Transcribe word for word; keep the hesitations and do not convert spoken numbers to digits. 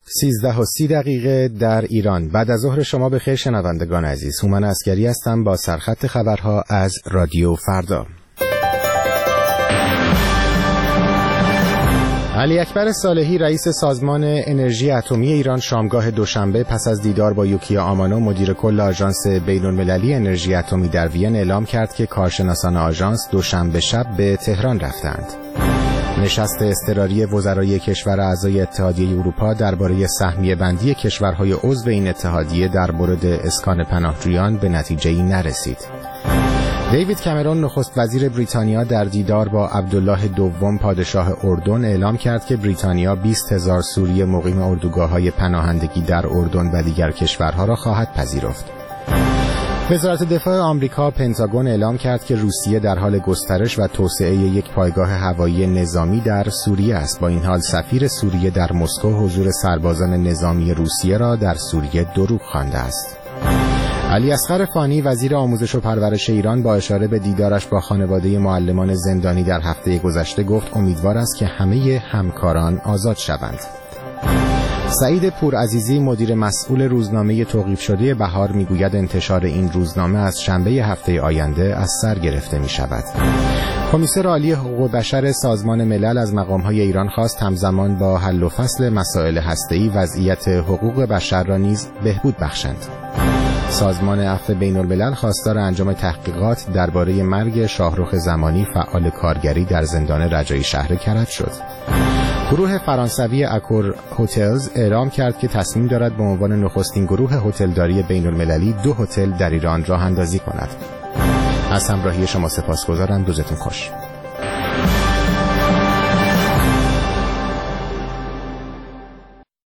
سیزده و سی دقیقه در ایران. بعد از ظهر شما بخیر شنوندگان عزیز. هومن عسگری هستم با سرخط خبرها از رادیو فردا. علی اکبر صالحی رئیس سازمان انرژی اتمی ایران شامگاه دوشنبه پس از دیدار با یوکیا آمانو مدیر کل آژانس بین‌المللی انرژی اتمی در وین اعلام کرد که کارشناسان آژانس دوشنبه شب به تهران رفتند. نشست اضطراری وزرای کشور اعضای اتحادیه اروپا درباره سهمیه بندی کشورهای عضو این اتحادیه در مورد اسکان پناهجویان به نتیجه‌ای نرسید. دیوید کامرون نخست وزیر بریتانیا در دیدار با عبدالله دوم پادشاه اردن اعلام کرد که بریتانیا بیست هزار سوری مقیم اردوگاه‌های پناهندگی در اردن و دیگر کشورها را خواهد پذیرفت. وزارت دفاع آمریکا پنتاگون اعلام کرد که روسیه در حال گسترش و توسعه یک پایگاه هوایی نظامی در سوریه است. با این حال سفیر سوریه در مسکو حضور سربازان نظامی روسیه را در سوریه دروغ خوانده است. علی اصغر فانی وزیر آموزش و پرورش ایران با اشاره به دیدارش با خانواده معلمان زندانی در هفته گذشته گفت امیدوار است که همه همکاران آزاد شوند. سعید پورعزیزی مدیر مسئول روزنامه توقیف شده بهار میگوید انتشار این روزنامه از شنبه هفته آینده از سر گرفته می شود. کمیسر عالی حقوق بشر سازمان ملل از مقام‌های ایران خواست همزمان با حل و فصل مسائل هسته‌ای وضعیت حقوق بشر را نیز بهبود بخشند. سازمان عفو بین‌الملل خواستار انجام تحقیقات درباره مرگ شاهرخ زمانی فعال کارگری در زندان رجایی شهر کرج شد. گروه فرانسوی اکور هتلز اعلام کرد که تصمیم دارد به عنوان نخستین گروه هتلداری بین‌المللی دو هتل در ایران راه اندازی کند. از همراهی شما سپاسگزارم. روزتون خوش.